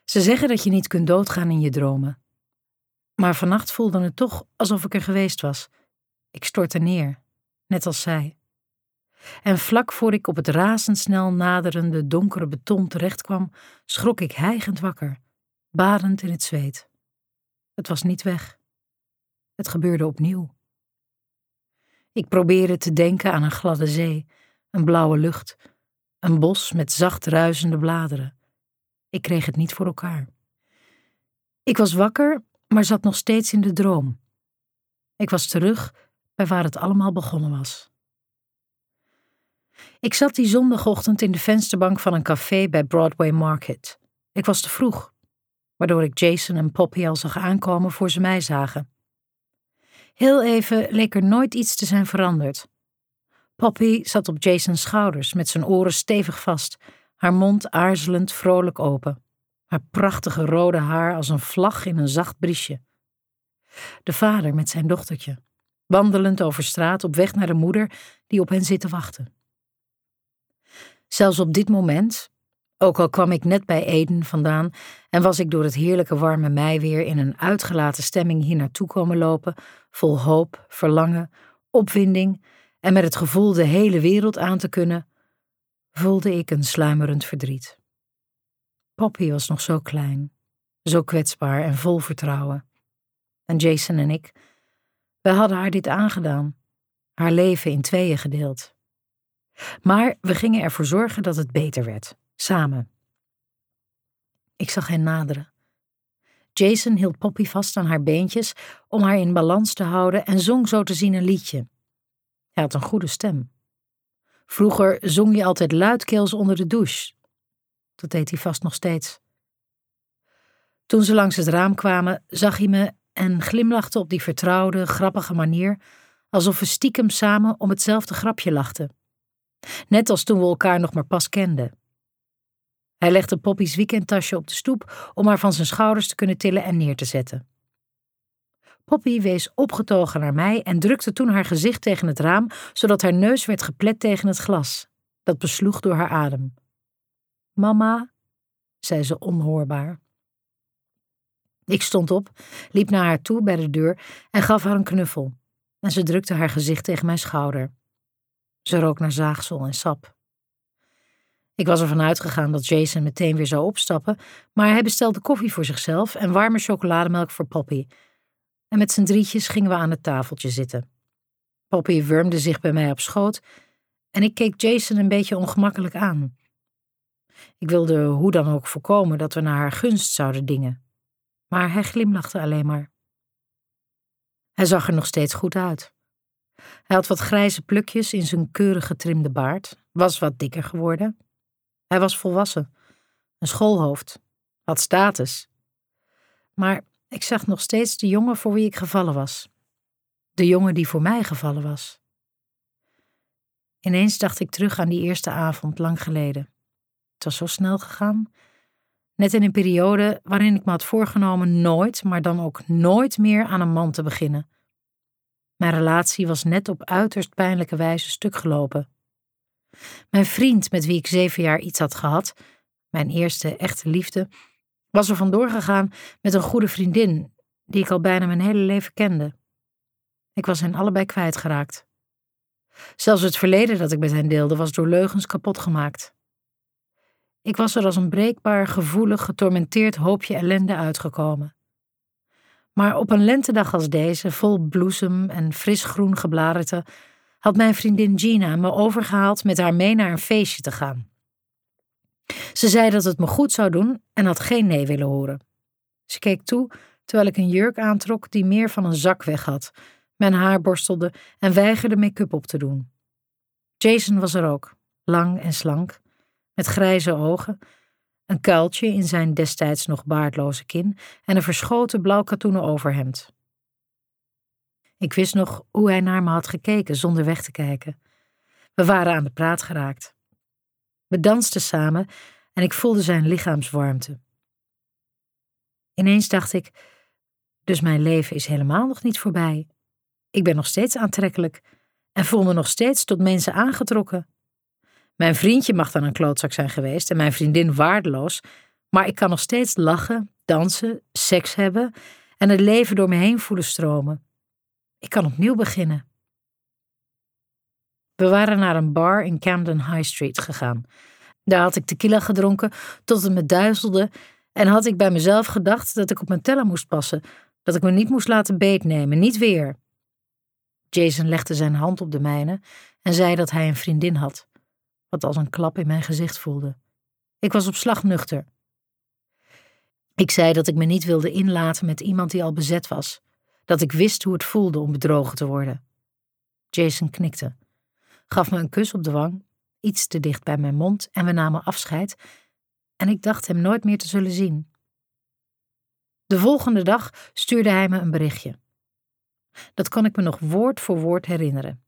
Ze zeggen dat je niet kunt doodgaan in je dromen. Maar vannacht voelde het toch alsof ik er geweest was. Ik stortte neer, net als zij. En vlak voor ik op het razendsnel naderende donkere beton terechtkwam, schrok ik hijgend wakker, badend in het zweet. Het was niet weg. Het gebeurde opnieuw. Ik probeerde te denken aan een gladde zee, een blauwe lucht, een bos met zacht ruisende bladeren. Ik kreeg het niet voor elkaar. Ik was wakker, maar zat nog steeds in de droom. Ik was terug bij waar het allemaal begonnen was. Ik zat die zondagochtend in de vensterbank van een café bij Broadway Market. Ik was te vroeg, waardoor ik Jason en Poppy al zag aankomen voor ze mij zagen. Heel even leek er nooit iets te zijn veranderd. Poppy zat op Jason's schouders met zijn oren stevig vast, haar mond aarzelend vrolijk open, haar prachtige rode haar als een vlag in een zacht briesje. De vader met zijn dochtertje, wandelend over straat op weg naar de moeder die op hen zit te wachten. Zelfs op dit moment, ook al kwam ik net bij Eden vandaan en was ik door het heerlijke warme meiweer in een uitgelaten stemming hier naartoe komen lopen, vol hoop, verlangen, opwinding en met het gevoel de hele wereld aan te kunnen, voelde ik een sluimerend verdriet. Poppy was nog zo klein, zo kwetsbaar en vol vertrouwen. En Jason en ik, wij hadden haar dit aangedaan, haar leven in tweeën gedeeld. Maar we gingen ervoor zorgen dat het beter werd, samen. Ik zag hen naderen. Jason hield Poppy vast aan haar beentjes om haar in balans te houden en zong zo te zien een liedje. Hij had een goede stem. Vroeger zong je altijd luidkeels onder de douche. Dat deed hij vast nog steeds. Toen ze langs het raam kwamen, zag hij me en glimlachte op die vertrouwde, grappige manier, alsof we stiekem samen om hetzelfde grapje lachten. Net als toen we elkaar nog maar pas kenden. Hij legde Poppy's weekendtasje op de stoep om haar van zijn schouders te kunnen tillen en neer te zetten. Poppy wees opgetogen naar mij en drukte toen haar gezicht tegen het raam, zodat haar neus werd geplet tegen het glas, dat besloeg door haar adem. Mama, zei ze onhoorbaar. Ik stond op, liep naar haar toe bij de deur en gaf haar een knuffel. En ze drukte haar gezicht tegen mijn schouder. Ze rook naar zaagsel en sap. Ik was ervan uitgegaan dat Jason meteen weer zou opstappen, maar hij bestelde koffie voor zichzelf en warme chocolademelk voor Poppy. En met z'n drietjes gingen we aan het tafeltje zitten. Poppy wurmde zich bij mij op schoot en ik keek Jason een beetje ongemakkelijk aan. Ik wilde hoe dan ook voorkomen dat we naar haar gunst zouden dingen. Maar hij glimlachte alleen maar. Hij zag er nog steeds goed uit. Hij had wat grijze plukjes in zijn keurig getrimde baard, was wat dikker geworden. Hij was volwassen, een schoolhoofd, had status. Maar ik zag nog steeds de jongen voor wie ik gevallen was. De jongen die voor mij gevallen was. Ineens dacht ik terug aan die eerste avond lang geleden. Het was zo snel gegaan. Net in een periode waarin ik me had voorgenomen nooit, maar dan ook nooit meer aan een man te beginnen. Mijn relatie was net op uiterst pijnlijke wijze stuk gelopen. Mijn vriend, met wie ik 7 jaar iets had gehad, mijn eerste echte liefde, was er vandoor gegaan met een goede vriendin, die ik al bijna mijn hele leven kende. Ik was hen allebei kwijtgeraakt. Zelfs het verleden dat ik met hen deelde was door leugens kapot gemaakt. Ik was er als een breekbaar, gevoelig, getormenteerd hoopje ellende uitgekomen. Maar op een lentedag als deze, vol bloesem en fris groen gebladerte, had mijn vriendin Gina me overgehaald met haar mee naar een feestje te gaan. Ze zei dat het me goed zou doen en had geen nee willen horen. Ze keek toe terwijl ik een jurk aantrok die meer van een zak weg had, mijn haar borstelde en weigerde make-up op te doen. Jason was er ook, lang en slank, met grijze ogen, een kuiltje in zijn destijds nog baardloze kin en een verschoten blauw katoenen overhemd. Ik wist nog hoe hij naar me had gekeken zonder weg te kijken. We waren aan de praat geraakt. We dansten samen en ik voelde zijn lichaamswarmte. Ineens dacht ik, dus mijn leven is helemaal nog niet voorbij. Ik ben nog steeds aantrekkelijk en voel me nog steeds tot mensen aangetrokken. Mijn vriendje mag dan een klootzak zijn geweest en mijn vriendin waardeloos, Maar ik kan nog steeds lachen, dansen, seks hebben en het leven door me heen voelen stromen. Ik kan opnieuw beginnen. We waren naar een bar in Camden High Street gegaan. Daar had ik tequila gedronken tot het me duizelde en had ik bij mezelf gedacht dat ik op mijn teller moest passen, dat ik me niet moest laten beetnemen, niet weer. Jason legde zijn hand op de mijne en zei dat hij een vriendin had, wat als een klap in mijn gezicht voelde. Ik was op slag nuchter. Ik zei dat ik me niet wilde inlaten met iemand die al bezet was, dat ik wist hoe het voelde om bedrogen te worden. Jason knikte, gaf me een kus op de wang, iets te dicht bij mijn mond en we namen afscheid en ik dacht hem nooit meer te zullen zien. De volgende dag stuurde hij me een berichtje. Dat kan ik me nog woord voor woord herinneren.